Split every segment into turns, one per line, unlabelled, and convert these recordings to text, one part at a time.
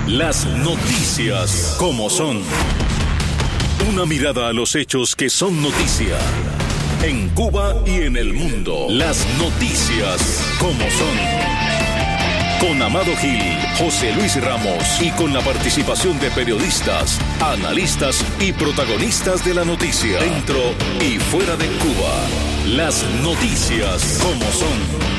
Las noticias como son. Una mirada a los hechos que son noticia. En Cuba y en el mundo. Las noticias como son. Con Amado Gil, José Luis Ramos y con la participación de periodistas, analistas y protagonistas de la noticia. Dentro y fuera de Cuba. Las noticias como son.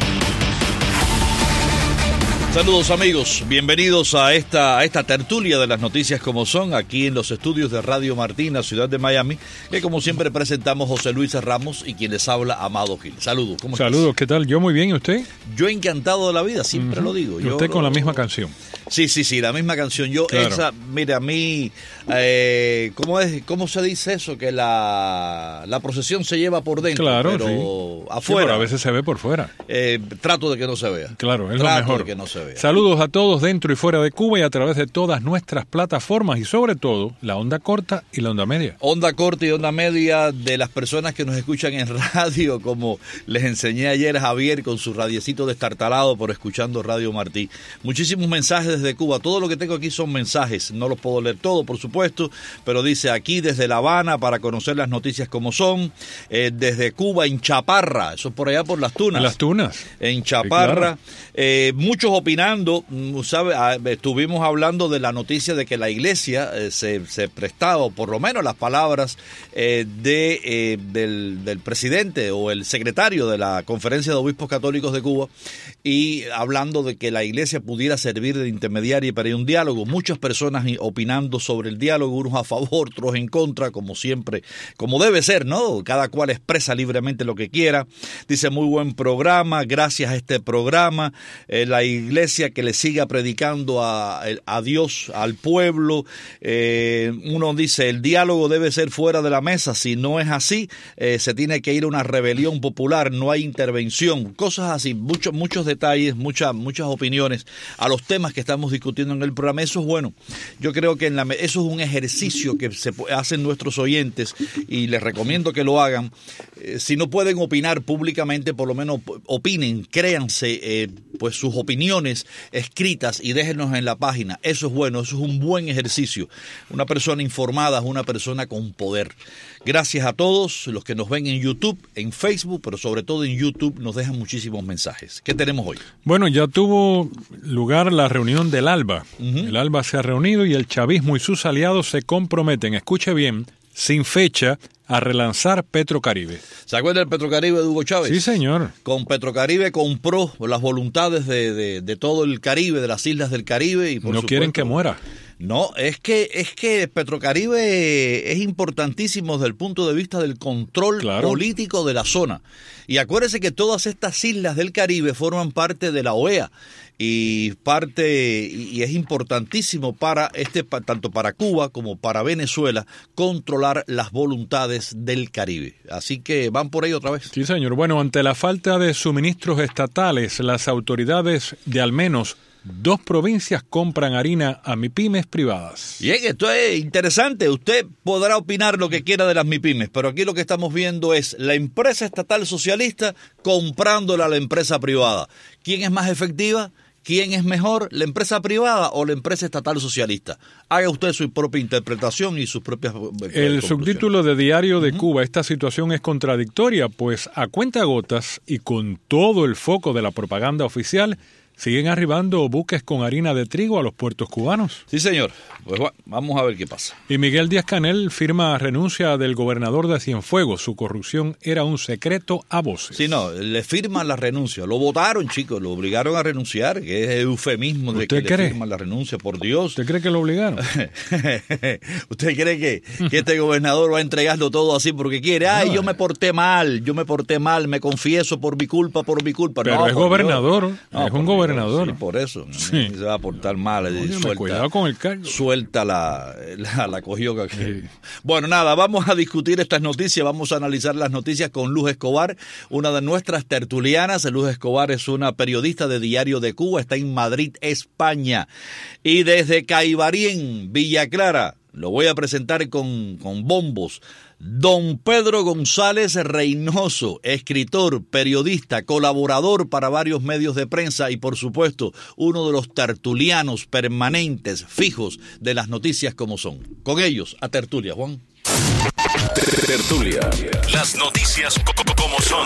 Saludos amigos, bienvenidos a esta tertulia de las noticias como son, aquí en los estudios de Radio Martín, la ciudad de Miami, que como siempre presentamos José Luis Ramos y quien les habla, Amado Gil. Saludos, ¿cómo estás?
Saludos, ¿qué tal? Yo muy bien, ¿y usted?
Yo encantado de la vida, siempre lo digo.
¿Y usted con la misma canción?
Sí, la misma canción. Yo, claro. Esa, mire, a mí, ¿cómo se dice eso? Que la procesión se lleva por dentro,
claro,
pero
sí.
afuera.
Sí, pero a veces se ve por fuera.
Trato de que no se vea.
Claro, es lo mejor.
De que no se vea.
Saludos a todos dentro y fuera de Cuba y a través de todas nuestras plataformas y sobre todo la onda corta y la onda media.
Onda corta y onda media de las personas que nos escuchan en radio, como les enseñé ayer a Javier con su radiecito destartalado por escuchando Radio Martí. Muchísimos mensajes desde Cuba. Todo lo que tengo aquí son mensajes. No los puedo leer todo, por supuesto, pero dice aquí desde La Habana para conocer las noticias como son. Desde Cuba en Chaparra, eso es por allá por Las Tunas.
Las Tunas.
En Chaparra.
Sí, claro.
Muchos opinando, ¿sabe? Estuvimos hablando de la noticia de que la iglesia se prestaba, o por lo menos las palabras del presidente o el secretario de la Conferencia de Obispos Católicos de Cuba, y hablando de que la iglesia pudiera servir de intermediaria para un diálogo. Muchas personas opinando sobre el diálogo, unos a favor, otros en contra, como siempre, como debe ser, ¿no? Cada cual expresa libremente lo que quiera. Dice, muy buen programa, gracias a este programa, la iglesia que le siga predicando a Dios, al pueblo. Uno dice, el diálogo debe ser fuera de la mesa, si no es así, se tiene que ir a una rebelión popular, no hay intervención, cosas así, muchos detalles, muchas opiniones a los temas que estamos discutiendo en el programa. Eso es bueno. Yo creo que eso es un ejercicio que se hacen nuestros oyentes y les recomiendo que lo hagan. Si no pueden opinar públicamente, por lo menos opinen, créanse pues sus opiniones escritas y déjenos en la página. Eso es bueno, eso es un buen ejercicio. Una persona informada es una persona con poder. Gracias a todos los que nos ven en YouTube, en Facebook, pero sobre todo en YouTube nos dejan muchísimos mensajes. ¿Qué tenemos hoy?
Bueno, ya tuvo lugar la reunión del ALBA. El ALBA se ha reunido y el chavismo y sus aliados se comprometen, escuche bien, sin fecha, a relanzar Petrocaribe.
¿Se acuerda del Petrocaribe de Hugo Chávez?
Sí, señor.
Con Petrocaribe compró las voluntades de todo el Caribe, de las islas del Caribe. Y por
no
supuesto,
quieren que muera.
No, es que Petrocaribe es importantísimo desde el punto de vista del control político de la zona. Y acuérdese que todas estas islas del Caribe forman parte de la OEA. Y es importantísimo para tanto para Cuba como para Venezuela controlar las voluntades del Caribe. Así que van por ahí otra vez.
Sí, señor. Bueno, ante la falta de suministros estatales, las autoridades de al menos 2 provincias compran harina a MIPYMES privadas.
Bien, esto es interesante. Usted podrá opinar lo que quiera de las MIPYMES, pero aquí lo que estamos viendo es la empresa estatal socialista comprándola a la empresa privada. ¿Quién es más efectiva? ¿Quién es mejor, la empresa privada o la empresa estatal socialista? Haga usted su propia interpretación y sus propias
El subtítulo de Diario de Cuba, esta situación es contradictoria, pues a cuentagotas y con todo el foco de la propaganda oficial, siguen arribando buques con harina de trigo a los puertos cubanos.
Sí, señor. Pues bueno, vamos a ver qué pasa.
Y Miguel Díaz-Canel firma renuncia del gobernador de Cienfuegos. Su corrupción era un secreto a voces.
Sí, no, le firman la renuncia. Lo votaron, chicos, lo obligaron a renunciar, que es eufemismo de que le firman la renuncia, por Dios.
¿Usted cree que lo obligaron?
¿Usted cree que este gobernador va a entregarlo todo así porque quiere? Ay, yo me porté mal, me confieso por mi culpa.
Pero
no,
es gobernador,
no,
es un gobernador.
Sí, por eso.
Sí.
Se va a portar mal.
Cuidado con el cargo.
Suelta la cogió. Sí. Bueno, nada, vamos a discutir estas noticias, vamos a analizar las noticias con Luz Escobar, una de nuestras tertulianas. Luz Escobar es una periodista de Diario de Cuba, está en Madrid, España. Y desde Caibarien, Villa Clara, lo voy a presentar con bombos. Don Pedro González Reynoso, escritor, periodista, colaborador para varios medios de prensa y, por supuesto, uno de los tertulianos permanentes, fijos de las noticias como son. Con ellos, a tertulia, Juan.
Tertulia. Las noticias como son.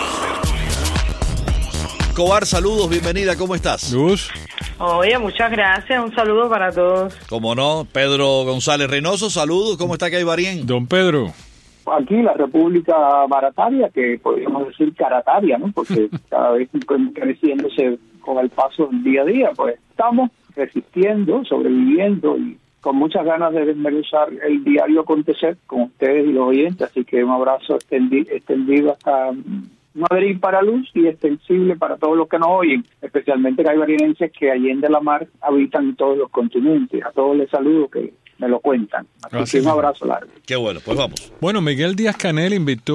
Escobar, saludos, bienvenida, ¿cómo estás?
Luz.
Oye, muchas gracias, un saludo para todos.
Como no, Pedro González Reynoso, saludos, ¿cómo está Caibarien?
Don Pedro.
Aquí la República Barataria, que podríamos decir carataria, ¿no? Porque cada vez creciéndose con el paso del día a día, pues estamos resistiendo, sobreviviendo y con muchas ganas de desmenuzar el diario acontecer con ustedes y los oyentes, así que un abrazo extendido hasta Madrid para Luz y extensible para todos los que nos oyen, especialmente caibarienses que allende la mar habitan todos los continentes. A todos les saludo que me lo cuentan. Así que un abrazo largo.
Qué bueno, pues vamos.
Bueno, Miguel Díaz-Canel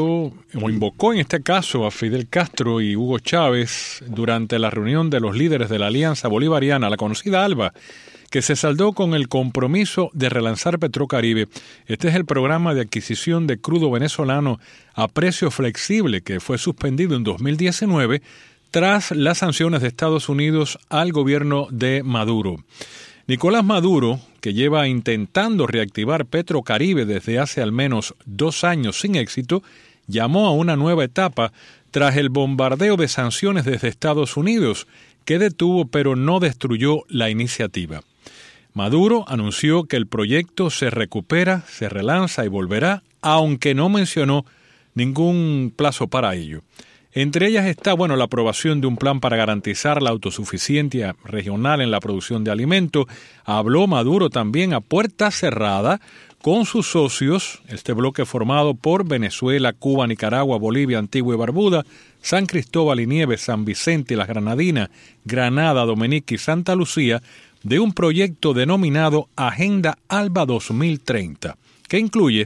invocó en este caso a Fidel Castro y Hugo Chávez durante la reunión de los líderes de la Alianza Bolivariana, la conocida ALBA, que se saldó con el compromiso de relanzar Petrocaribe. Este es el programa de adquisición de crudo venezolano a precio flexible que fue suspendido en 2019 tras las sanciones de Estados Unidos al gobierno de Maduro. Nicolás Maduro, que lleva intentando reactivar Petrocaribe desde hace al menos 2 años sin éxito, llamó a una nueva etapa tras el bombardeo de sanciones desde Estados Unidos, que detuvo pero no destruyó la iniciativa. Maduro anunció que el proyecto se recupera, se relanza y volverá, aunque no mencionó ningún plazo para ello. Entre ellas está, la aprobación de un plan para garantizar la autosuficiencia regional en la producción de alimentos. Habló Maduro también a puerta cerrada con sus socios, este bloque formado por Venezuela, Cuba, Nicaragua, Bolivia, Antigua y Barbuda, San Cristóbal y Nieves, San Vicente y las Granadinas, Granada, Dominica y Santa Lucía, de un proyecto denominado Agenda ALBA 2030, que incluye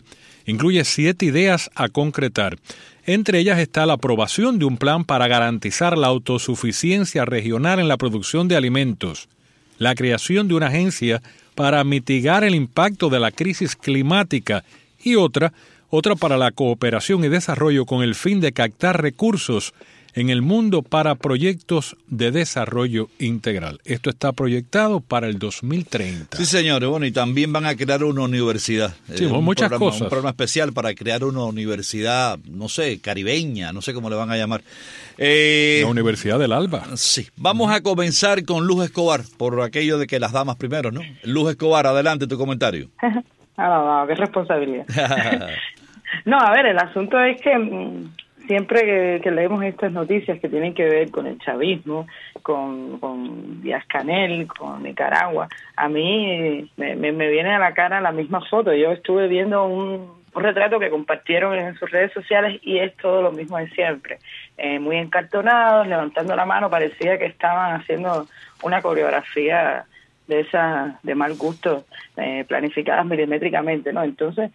7 ideas a concretar. Entre ellas está la aprobación de un plan para garantizar la autosuficiencia regional en la producción de alimentos, la creación de una agencia para mitigar el impacto de la crisis climática y otra para la cooperación y desarrollo con el fin de captar recursos en el mundo para proyectos de desarrollo integral. Esto está proyectado para el 2030.
Sí, señores. Bueno, y también van a crear una universidad.
Sí, muchas cosas.
Un programa especial para crear una universidad, no sé, caribeña, no sé cómo le van a llamar.
La Universidad del ALBA.
Sí. Vamos a comenzar con Luz Escobar, por aquello de que las damas primero, ¿no? Luz Escobar, adelante tu comentario.
Qué responsabilidad. No, a ver, el asunto es que siempre que leemos estas noticias que tienen que ver con el chavismo, con Díaz-Canel, con Nicaragua, a mí me viene a la cara la misma foto. Yo estuve viendo un retrato que compartieron en sus redes sociales y es todo lo mismo de siempre. Muy encartonados, levantando la mano, parecía que estaban haciendo una coreografía de esas de mal gusto, planificadas milimétricamente, ¿no? Entonces,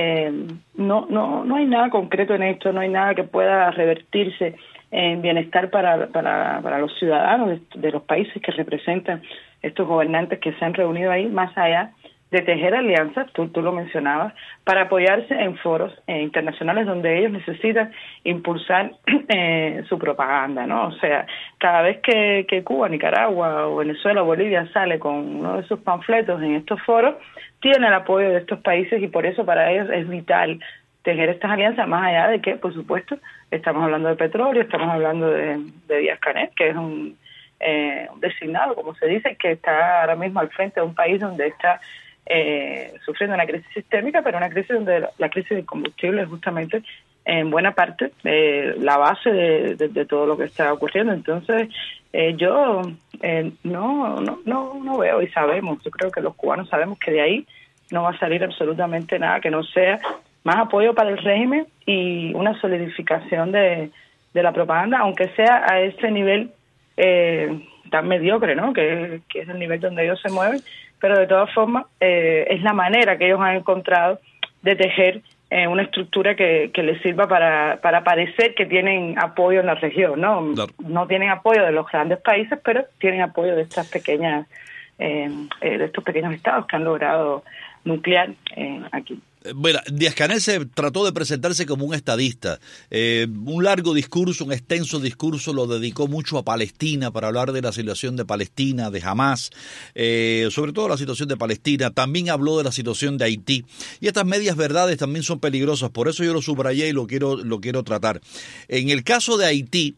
no hay nada concreto en esto, no hay nada que pueda revertirse en bienestar para los ciudadanos de los países que representan estos gobernantes que se han reunido ahí, más allá de tejer alianzas, tú lo mencionabas, para apoyarse en foros internacionales donde ellos necesitan impulsar su propaganda, ¿no? O sea, cada vez que Cuba, Nicaragua o Venezuela o Bolivia sale con uno de sus panfletos en estos foros, tiene el apoyo de estos países y por eso para ellos es vital tejer estas alianzas, más allá de que, por supuesto, estamos hablando de petróleo, estamos hablando de Díaz-Canel, que es un designado, como se dice, que está ahora mismo al frente de un país donde está sufriendo una crisis sistémica, pero una crisis donde la crisis del combustible es justamente en buena parte la base de todo lo que está ocurriendo. Entonces yo no veo, y sabemos, yo creo que los cubanos sabemos que de ahí no va a salir absolutamente nada que no sea más apoyo para el régimen y una solidificación de la propaganda, aunque sea a ese nivel tan mediocre, ¿no? Que es el nivel donde ellos se mueven, pero de todas formas es la manera que ellos han encontrado de tejer una estructura que les sirva para parecer que tienen apoyo en la región, ¿no? Claro. No tienen apoyo de los grandes países, pero tienen apoyo de estas pequeñas de estos pequeños estados que han logrado nuclear aquí.
Bueno, Díaz-Canel se trató de presentarse como un estadista. Un largo discurso, un extenso discurso, lo dedicó mucho a Palestina para hablar de la situación de Palestina, de Hamás, sobre todo la situación de Palestina. También habló de la situación de Haití. Y estas medias verdades también son peligrosas, por eso yo lo subrayé y lo quiero tratar. En el caso de Haití,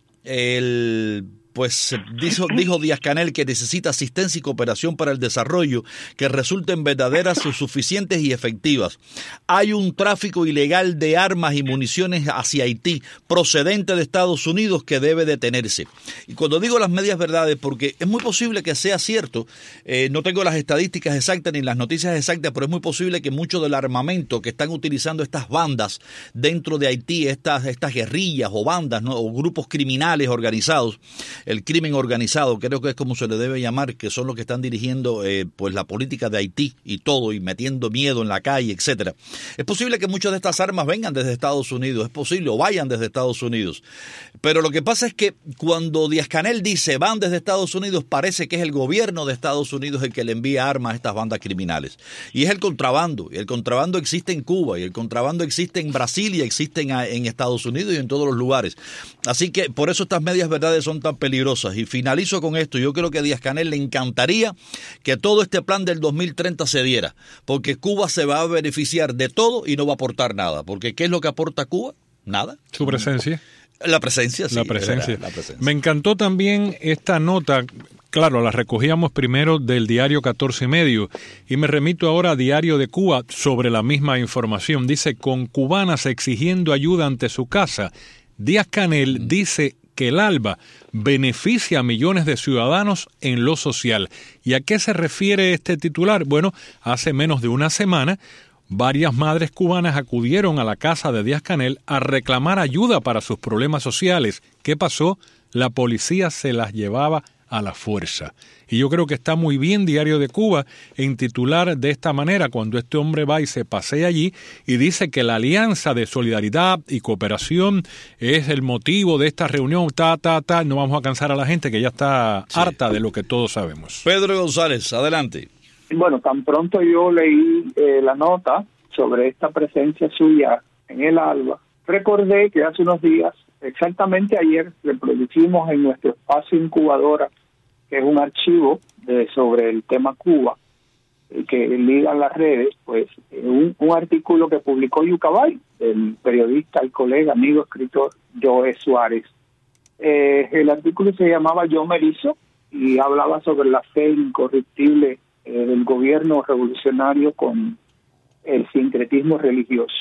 dijo Díaz-Canel que necesita asistencia y cooperación para el desarrollo que resulten verdaderas, suficientes y efectivas. Hay un tráfico ilegal de armas y municiones hacia Haití procedente de Estados Unidos que debe detenerse. Y cuando digo las medias verdades, porque es muy posible que sea cierto, no tengo las estadísticas exactas ni las noticias exactas, pero es muy posible que mucho del armamento que están utilizando estas bandas dentro de Haití, estas guerrillas o bandas, ¿no?, o grupos criminales organizados, el crimen organizado, creo que es como se le debe llamar, que son los que están dirigiendo la política de Haití y todo, y metiendo miedo en la calle, etcétera. Es posible que muchas de estas armas vengan desde Estados Unidos, es posible, o vayan desde Estados Unidos. Pero lo que pasa es que cuando Díaz-Canel dice van desde Estados Unidos, parece que es el gobierno de Estados Unidos el que le envía armas a estas bandas criminales. Y es el contrabando, y el contrabando existe en Cuba, y el contrabando existe en Brasil, y existe en Estados Unidos y en todos los lugares. Así que por eso estas medias verdades son tan peligrosas. Y finalizo con esto. Yo creo que a Díaz-Canel le encantaría que todo este plan del 2030 se diera, porque Cuba se va a beneficiar de todo y no va a aportar nada. Porque ¿qué es lo que aporta Cuba? Nada.
Su presencia.
La presencia, sí.
La presencia. Me encantó también esta nota. Claro, la recogíamos primero del diario 14 y medio y me remito ahora a Diario de Cuba sobre la misma información. Dice, con cubanas exigiendo ayuda ante su casa, Díaz-Canel dice que el ALBA beneficia a millones de ciudadanos en lo social. ¿Y a qué se refiere este titular? Bueno, hace menos de una semana, varias madres cubanas acudieron a la casa de Díaz-Canel a reclamar ayuda para sus problemas sociales. ¿Qué pasó? La policía se las llevaba a la fuerza. Y yo creo que está muy bien Diario de Cuba en titular de esta manera cuando este hombre va y se pasea allí y dice que la alianza de solidaridad y cooperación es el motivo de esta reunión, no vamos a cansar a la gente que ya está harta de lo que todos sabemos.
Pedro González, adelante.
Bueno, tan pronto yo leí la nota sobre esta presencia suya en el ALBA, recordé que hace unos días, exactamente ayer, reproducimos en nuestro espacio incubadora, que es un archivo sobre el tema Cuba, que liga las redes, pues un artículo que publicó Yucabay, el periodista, el colega, amigo, escritor Joe Suárez. El artículo se llamaba Yo me erizo y hablaba sobre la fe incorruptible del gobierno revolucionario con el sincretismo religioso.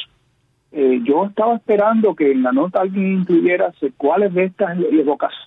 Yo estaba esperando que en la nota alguien incluyera cuáles de estas evocaciones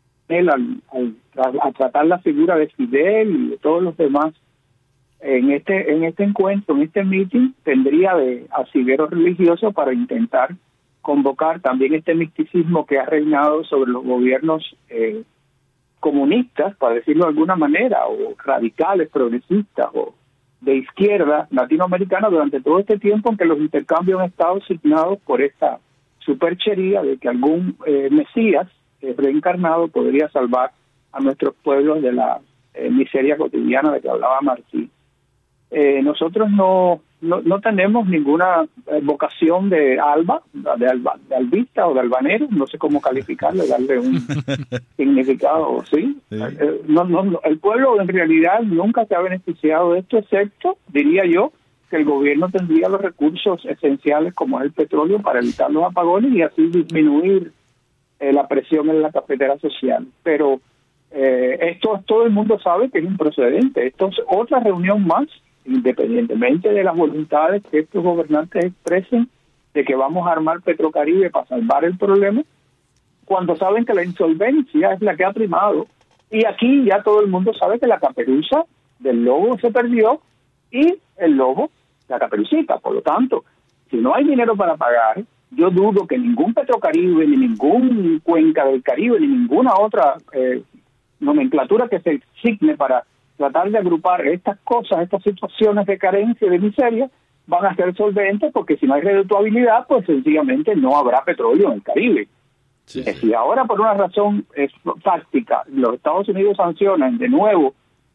al tratar la figura de Fidel y de todos los demás en este encuentro, en este meeting, tendría de asidero religioso para intentar convocar también este misticismo que ha reinado sobre los gobiernos comunistas, para decirlo de alguna manera, o radicales, progresistas, o de izquierda latinoamericana durante todo este tiempo en que los intercambios han estado signados por esta superchería de que algún Mesías reencarnado podría salvar a nuestros pueblos de la miseria cotidiana de que hablaba Martí. Nosotros no tenemos ninguna vocación de alba, de albista o de albanero, no sé cómo calificarle, darle un significado, ¿sí? El pueblo en realidad nunca se ha beneficiado de esto, excepto, diría yo, que el gobierno tendría los recursos esenciales como es el petróleo para evitar los apagones y así disminuir la presión en la cafetera social. Pero esto todo el mundo sabe que es improcedente. Esto es otra reunión más, independientemente de las voluntades que estos gobernantes expresen de que vamos a armar Petrocaribe para salvar el problema, cuando saben que la insolvencia es la que ha primado. Y aquí ya todo el mundo sabe que la caperuza del lobo se perdió y el lobo, la caperucita. Por lo tanto, si no hay dinero para pagar, yo dudo que ningún Petrocaribe, ni ningún Cuenca del Caribe, ni ninguna otra nomenclatura que se asigne para tratar de agrupar estas cosas, estas situaciones de carencia y de miseria, van a ser solventes, porque si no hay redituabilidad, pues sencillamente no habrá petróleo en el Caribe. Si ahora por una razón fáctica los Estados Unidos sancionan de nuevo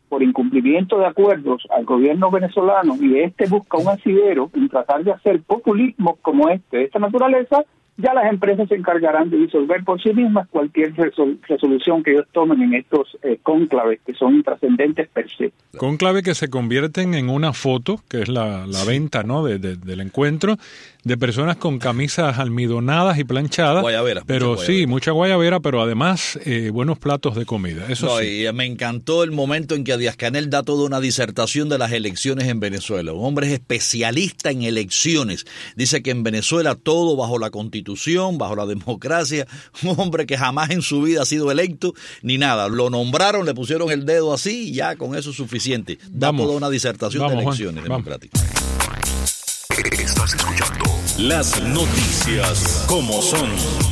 por incumplimiento de acuerdos al gobierno venezolano y este busca un asidero en tratar de hacer populismo como de esta naturaleza, ya las empresas se encargarán de disolver por sí mismas cualquier resolución que ellos tomen en estos cónclaves que son intrascendentes per se.
Cónclave que se convierten en una foto, que es la venta, ¿no? del encuentro, de personas con camisas almidonadas y planchadas.
Guayabera.
Pero sí, mucha guayabera, pero además buenos platos de comida. Eso sí.
Y me encantó el momento en que Díaz-Canel da toda una disertación de las elecciones en Venezuela. Un hombre es especialista en elecciones. Dice que en Venezuela todo bajo la Constitución, bajo la democracia. Un hombre que jamás en su vida ha sido electo ni nada. Lo nombraron, le pusieron el dedo así y ya con eso es suficiente. Da toda una disertación de elecciones democráticas.
Estás escuchando las noticias como son.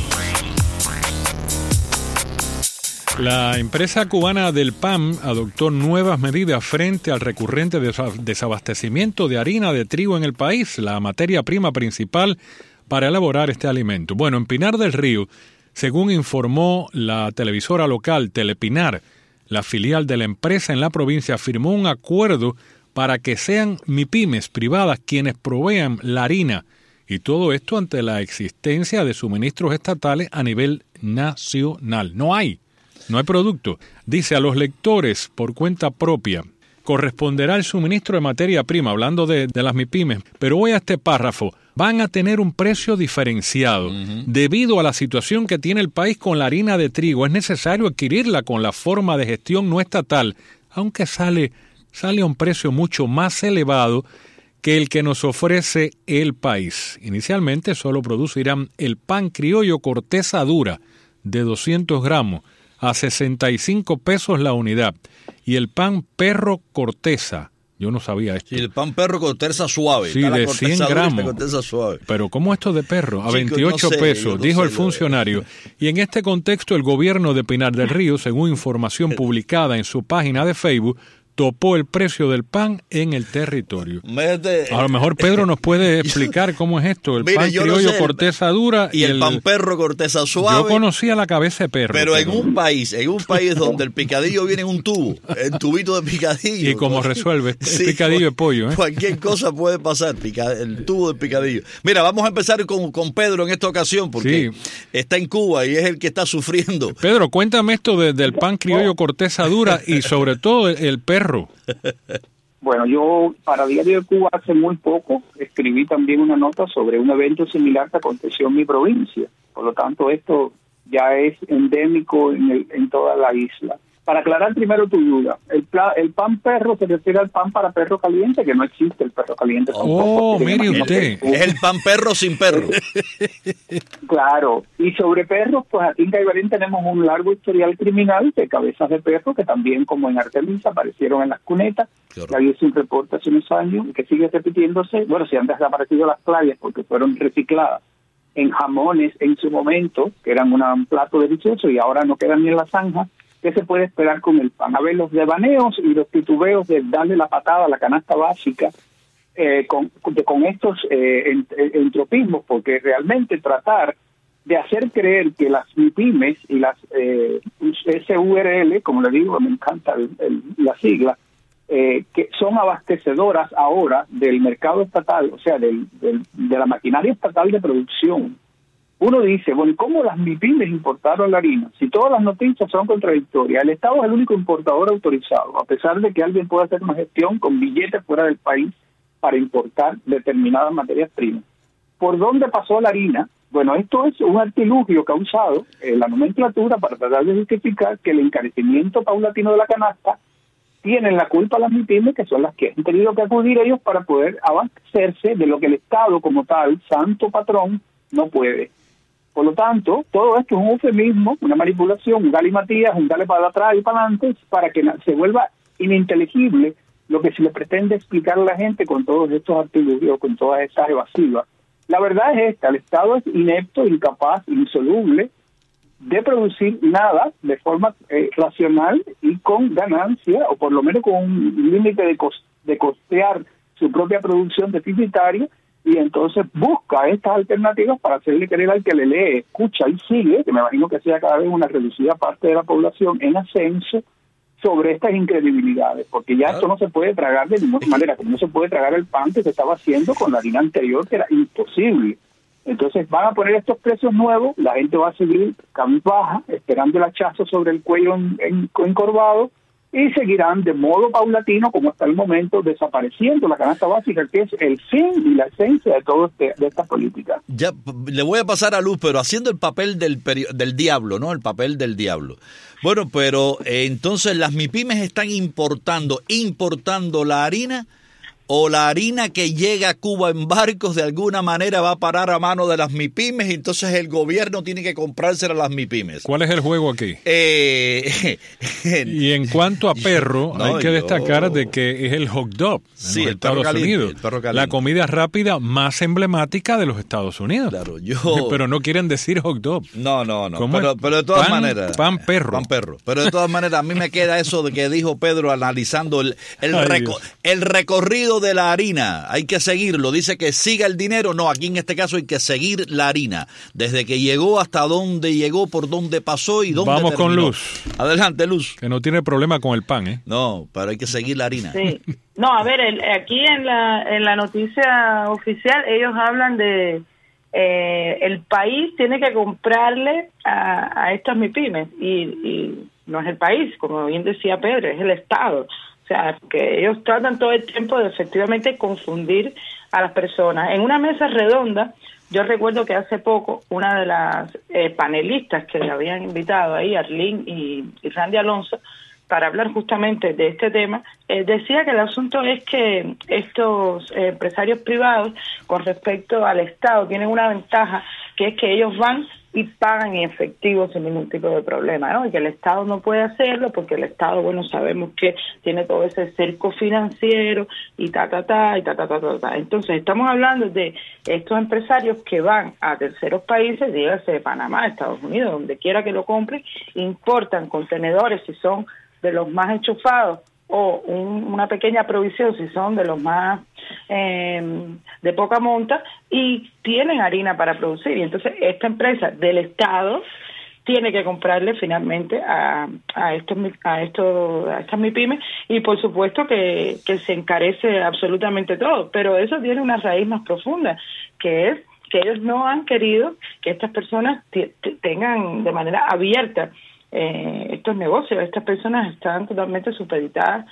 La empresa cubana del PAN adoptó nuevas medidas frente al recurrente desabastecimiento de harina de trigo en el país, la materia prima principal para elaborar este alimento. Bueno, en Pinar del Río, según informó la televisora local Telepinar, la filial de la empresa en la provincia firmó un acuerdo para que sean MIPYMES privadas quienes provean la harina, y todo esto ante la existencia de suministros estatales a nivel nacional. No hay producto. Dice a los lectores por cuenta propia, corresponderá el suministro de materia prima, hablando de las MIPYMES, pero voy a este párrafo, van a tener un precio diferenciado. Debido a la situación que tiene el país con la harina de trigo, es necesario adquirirla con la forma de gestión no estatal, aunque sale a un precio mucho más elevado que el que nos ofrece el país. Inicialmente solo producirán el pan criollo corteza dura de 200 gramos a 65 pesos la unidad y el pan perro corteza. Yo no sabía esto.
Sí, el pan perro corteza suave.
Sí, de 100 gramos. Pero ¿cómo esto de perro? A 28 pesos, dijo el funcionario. Y en este contexto el gobierno de Pinar del Río, según información publicada en su página de Facebook, topó el precio del pan en el territorio. A lo mejor Pedro nos puede explicar cómo es esto, el pan criollo corteza dura
y el pan perro corteza suave.
Yo conocía la cabeza de perro.
Pero en un país donde el picadillo viene en un tubo, el tubito de picadillo.
Y como resuelve, es picadillo de pollo.
Cualquier cosa puede pasar, el tubo de picadillo. Mira, vamos a empezar con Pedro en esta ocasión, porque está en Cuba y es el que está sufriendo.
Pedro, cuéntame esto del pan criollo corteza dura y sobre todo el perro.
Bueno, yo para Diario de Cuba hace muy poco escribí también una nota sobre un evento similar que aconteció en mi provincia. Por lo tanto, esto ya es endémico en toda la isla. Para aclarar primero tu duda, el pan perro se refiere al pan para perro caliente, que no existe el perro caliente.
Oh, mire usted.
Es el pan perro sin perro.
Claro, y sobre perros, pues aquí en Caibarín tenemos un largo historial criminal de cabezas de perro que también, como en Artemisa, aparecieron en las cunetas. Que había un reporte hace unos años que sigue repitiéndose. Bueno, se han desaparecido las playas porque fueron recicladas en jamones en su momento, que eran un plato delicioso, y ahora no quedan ni en la zanja. ¿Qué se puede esperar con el pan? A ver, los devaneos y los titubeos de darle la patada a la canasta básica con estos entropismos, porque realmente tratar de hacer creer que las MIPYMES y las SURL, como le digo, me encanta la sigla, que son abastecedoras ahora del mercado estatal, o sea, de la maquinaria estatal de producción. Uno dice, bueno, ¿y cómo las MIPYMES importaron la harina? Si todas las noticias son contradictorias, el Estado es el único importador autorizado, a pesar de que alguien pueda hacer una gestión con billetes fuera del país para importar determinadas materias primas. ¿Por dónde pasó la harina? Bueno, esto es un artilugio que ha usado la nomenclatura para tratar de justificar que el encarecimiento paulatino de la canasta tienen la culpa las MIPYMES, que son las que han tenido que acudir ellos para poder abastecerse de lo que el Estado como tal, santo patrón, no puede. Por lo tanto, todo esto es un eufemismo, una manipulación, un galimatías, un dale para atrás y para adelante, para que se vuelva ininteligible lo que se le pretende explicar a la gente con todos estos artilugios, con todas estas evasivas. La verdad es esta, el Estado es inepto, incapaz, insoluble de producir nada de forma racional y con ganancia, o por lo menos con un límite de costear su propia producción deficitaria, y entonces busca estas alternativas para hacerle creer al que le lee, escucha y sigue, que me imagino que sea cada vez una reducida parte de la población en ascenso, sobre estas incredibilidades, porque ya esto no se puede tragar de ninguna manera, como no se puede tragar el pan que se estaba haciendo con la harina anterior, que era imposible. Entonces van a poner estos precios nuevos, la gente va a seguir cabizbaja, esperando el hachazo sobre el cuello encorvado, y seguirán de modo paulatino, como hasta el momento, desapareciendo la canasta básica, que es el fin y la esencia de todo de esta política.
Ya le voy a pasar a Luz, pero haciendo el papel del diablo, ¿no? El papel del diablo. Bueno, pero entonces las MIPYMES están importando la harina, o la harina que llega a Cuba en barcos de alguna manera va a parar a mano de las MIPYMES, y entonces el gobierno tiene que comprársela a las MIPYMES.
¿Cuál es el juego aquí? Y en cuanto a perro, hay que destacar de que es el hot dog en los Estados Unidos. El perro caliente. La comida rápida más emblemática de los Estados Unidos.
Claro,
pero no quieren decir hot dog.
No. Pero de todas maneras.
Pan perro.
Pero de todas maneras, a mí me queda eso de que dijo Pedro analizando el recorrido de la harina. Hay que seguirlo. Dice que siga el dinero. No, aquí en este caso hay que seguir la harina. Desde que llegó hasta dónde llegó, por dónde pasó y dónde
Vamos
terminó.
Con Luz.
Adelante, Luz.
Que no tiene problema con el pan, ¿eh?
No, pero hay que seguir la harina.
Sí. No, a ver, aquí en la noticia oficial ellos hablan de el país tiene que comprarle a estas MIPYMES y no es el país, como bien decía Pedro, es el Estado. O sea, que ellos tratan todo el tiempo de efectivamente confundir a las personas. En una mesa redonda, yo recuerdo que hace poco una de las panelistas que le habían invitado ahí, Arlene y Randy Alonso, para hablar justamente de este tema, decía que el asunto es que estos empresarios privados, con respecto al Estado, tienen una ventaja, que es que ellos van y pagan en efectivo sin ningún tipo de problema, ¿no? Y que el Estado no puede hacerlo porque el Estado, bueno, sabemos que tiene todo ese cerco financiero y ta. Entonces, estamos hablando de estos empresarios que van a terceros países, dígase Panamá, Estados Unidos, donde quiera que lo compren, importan contenedores si son de los más enchufados o una pequeña provisión si son de los más de poca monta y tienen harina para producir, y entonces esta empresa del Estado tiene que comprarle finalmente a estas MIPYMES, y por supuesto que se encarece absolutamente todo, pero eso tiene una raíz más profunda, que es que ellos no han querido que estas personas tengan de manera abierta estos negocios. Estas personas están totalmente supeditadas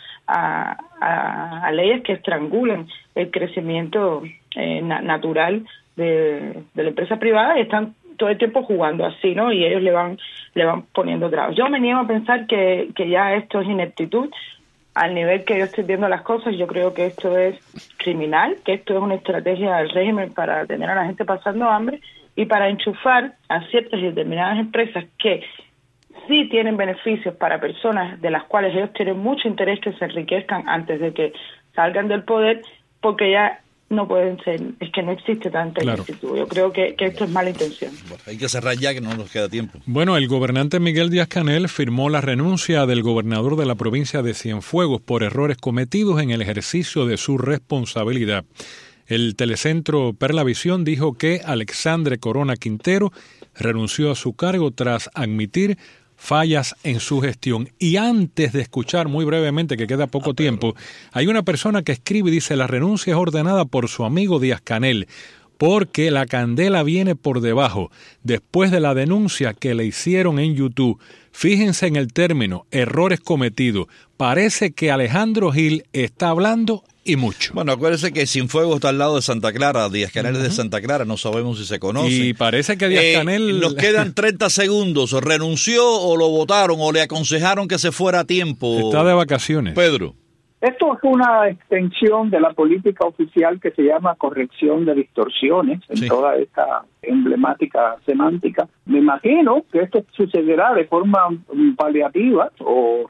a leyes que estrangulan el crecimiento natural de la empresa privada, y están todo el tiempo jugando así, ¿no? Y ellos le van poniendo trabas. Yo me niego a pensar que ya esto es ineptitud. Al nivel que yo estoy viendo las cosas, yo creo que esto es criminal, que esto es una estrategia del régimen para tener a la gente pasando hambre y para enchufar a ciertas y determinadas empresas que sí tienen beneficios para personas de las cuales ellos tienen mucho interés que se enriquezcan antes de que salgan del poder, porque ya no pueden ser, es que no existe tanta ineptitud. Yo creo que esto es mala intención.
Bueno, hay que cerrar ya, que no nos queda tiempo.
Bueno, el gobernante Miguel Díaz-Canel firmó la renuncia del gobernador de la provincia de Cienfuegos por errores cometidos en el ejercicio de su responsabilidad. El telecentro Perlavisión dijo que Alexandre Corona Quintero renunció a su cargo tras admitir fallas en su gestión. Y antes de escuchar muy brevemente, que queda poco tiempo, hay una persona que escribe y dice: la renuncia es ordenada por su amigo Díaz-Canel, porque la candela viene por debajo, después de la denuncia que le hicieron en YouTube. Fíjense en el término, errores cometidos. Parece que Alejandro Gil está hablando y mucho.
Bueno, acuérdese que Cienfuegos está al lado de Santa Clara, Díaz-Canel es de Santa Clara, no sabemos si se conoce.
Y parece que Díaz-Canel...
Nos quedan 30 segundos, ¿renunció o lo votaron o le aconsejaron que se fuera a tiempo?
Está de vacaciones.
Pedro.
Esto es una extensión de la política oficial que se llama corrección de distorsiones en toda esta emblemática semántica. Me imagino que esto sucederá de forma paliativa o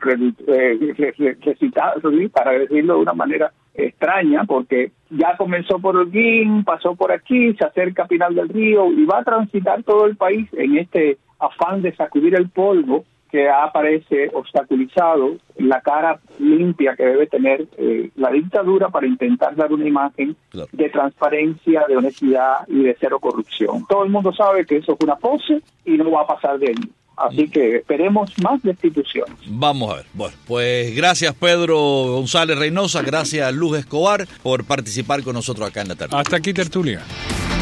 recitada, para decirlo de una manera extraña, porque ya comenzó por Holguín, pasó por aquí, se acerca a Pinar del Río y va a transitar todo el país en este afán de sacudir el polvo que aparece obstaculizado en la cara limpia que debe tener la dictadura para intentar dar una imagen de transparencia, de honestidad y de cero corrupción. Todo el mundo sabe que eso es una pose y no va a pasar de ahí. Así que esperemos más destituciones.
Vamos a ver. Bueno, pues gracias Pedro González Reynosa, gracias Luz Escobar por participar con nosotros acá en la tarde.
Hasta aquí tertulia.